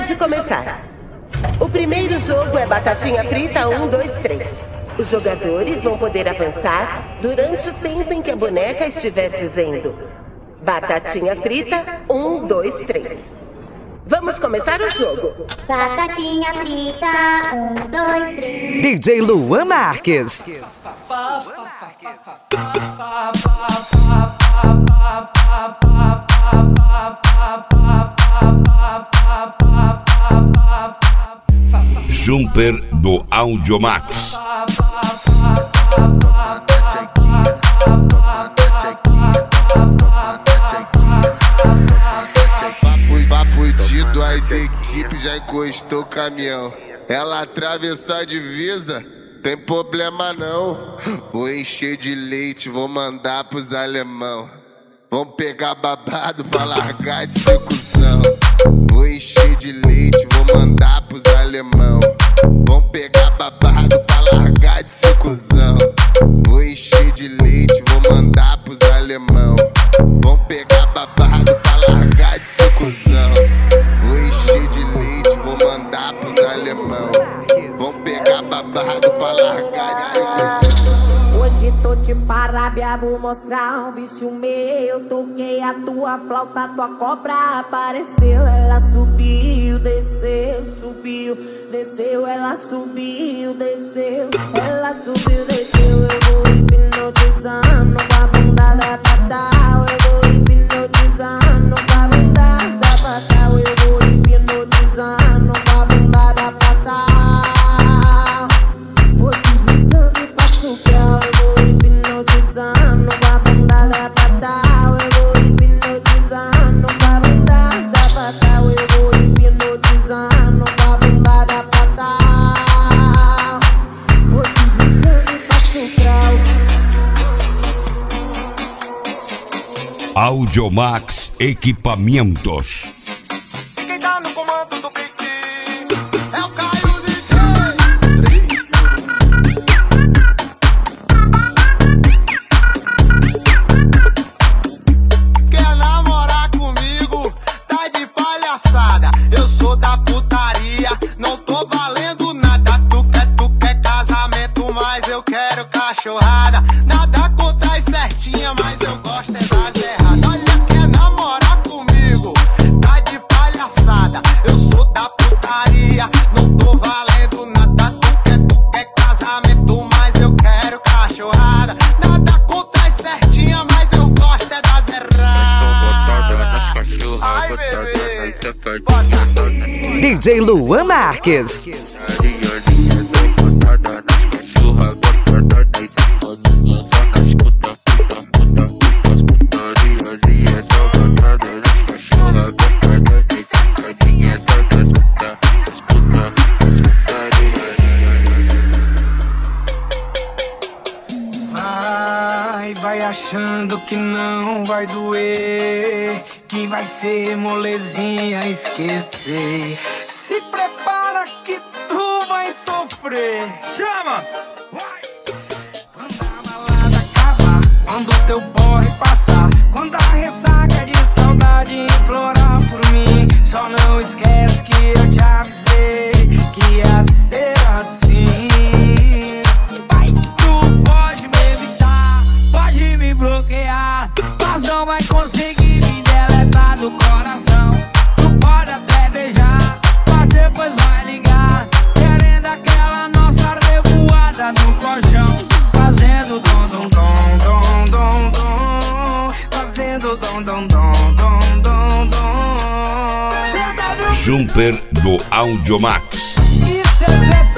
Pode começar. O primeiro jogo é Batatinha Frita 1, 2, 3. Os jogadores vão poder avançar durante o tempo em que a boneca estiver dizendo Batatinha Frita 1, 2, 3. Vamos começar o jogo. Batatinha frita, 1, 2, 3. DJ Luan Marques. Jumper do Audiomax. Papo as equipes já encostou o caminhão. Ela atravessou a divisa, tem problema não. Vou encher de leite, vou mandar pros alemão. Vão pegar babado pra largar de ser cuzão. Vou encher de leite, vou mandar pros alemão. Vão pegar babado pra largar de ser cuzão. Vou encher de leite, vou mandar pros alemão. Vão pegar babado pra largar de ser cuzão. Vou encher de leite, vou mandar pros alemão. Vão pegar babado pra largar de ser cuzão. Hoje tô de parábia, vou mostrar um vício meu. Toquei a tua flauta, tua cobra apareceu. Ela subiu, desceu, subiu, desceu. Ela subiu, desceu. Ela subiu, desceu. Eu vou hipnotizando com a bunda da fatal. Eu vou hipnotizando com a bunda da fatal. Eu vou hipnotizando com a bunda da fatal. Vou deslizando e faço grau. Eu vou hipnotizando com a bunda da fatal. Eu vou hipnotizando com a bunda da fatal. Eu vou hipnotizando com a bunda da fatal. Vou deslizando e faço grau. Audiomax Equipamentos. Quem tá no comando do pique É o Caio DJ. Quer namorar comigo? Tá de palhaçada. Eu sou da putaria, não tô valendo nada. Tu quer casamento, mas eu quero cachorrada. Nada contra as certinhas, mas eu gosto é das erradas. Olha, quer namorar comigo? Tá de palhaçada. Eu sou da putaria, não tô valendo nada. Tu quer casamento, mas eu quero cachorrada. Nada contra as certinhas, mas eu gosto é das erradas. Ai, bebê. DJ Luan Marques. Vai achando que não vai doer, que vai ser molezinha esquecer. Se prepara que tu vai sofrer. Chama! Vai! Quando a balada acabar, quando o teu porre passar, quando a ressaca de saudade implorar por mim, só não esquece que eu te avisei que ia ser assim. Pode me bloquear, mas não vai conseguir me deletar do coração. Tu pode até beijar, mas depois vai ligar, querendo aquela nossa revoada no colchão. Fazendo dom dom dom dom dom dom, fazendo dom dom dom dom dom dom. Jumper do Audiomax. Isso é Zé